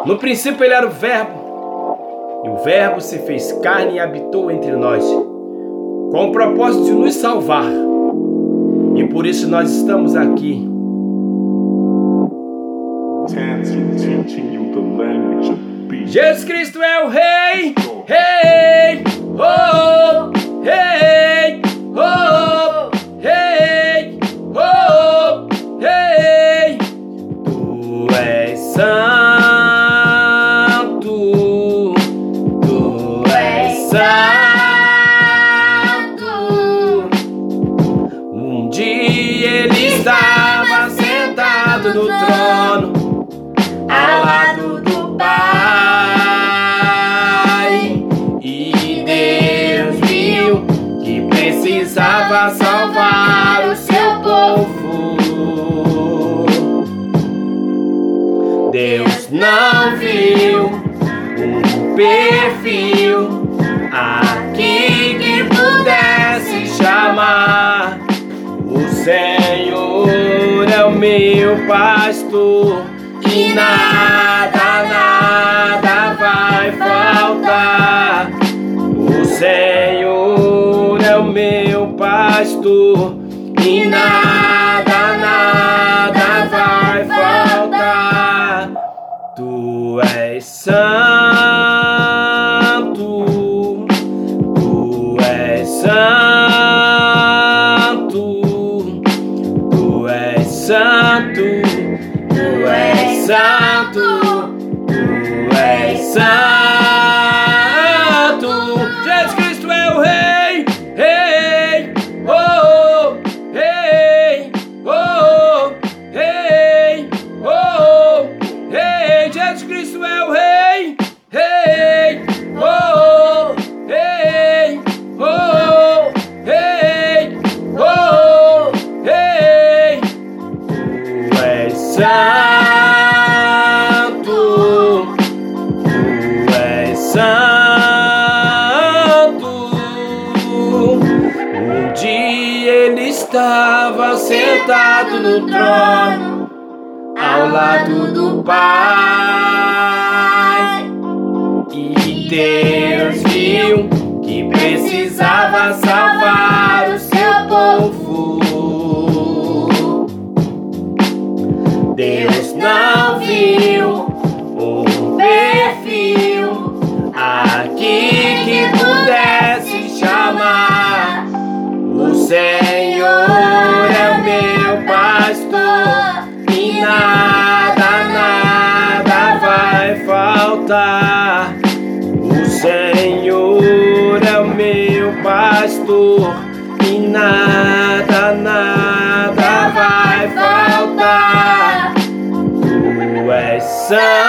No princípio ele era o Verbo, e o Verbo se fez carne e habitou entre nós, com o propósito de nos salvar. E por isso nós estamos aqui. Jesus Cristo é o Rei, Rei, oh, Rei, oh, Rei, oh, Rei. Tu és santo, tu és santo. Um dia ele estava sentado no trono, ao lado do Pai, e Deus viu que precisava salvar o seu povo. Deus não viu um perfil aqui que pudesse chamar. O Senhor é o meu pastor, e nada, nada vai faltar. O Senhor é o meu pastor, e nada, nada vai faltar. Tu és santo, tu és santo, tu és santo. Tu és santo, tu és santo. Jesus Cristo é o Rei, Rei, oh, Rei, oh, Rei, oh, Rei. Jesus Cristo é o Rei, Rei, oh, Rei, oh, Rei, oh, Rei. Tu és santo. Estava sentado no trono, ao lado do Pai, e Deus viu que precisava salvar o seu povo. Deus não viu um perfil aqui que pudesse chamar. O Senhor é o meu pastor, e nada, nada vai faltar. O Senhor é o meu pastor, e nada, nada vai faltar. Tu és santo.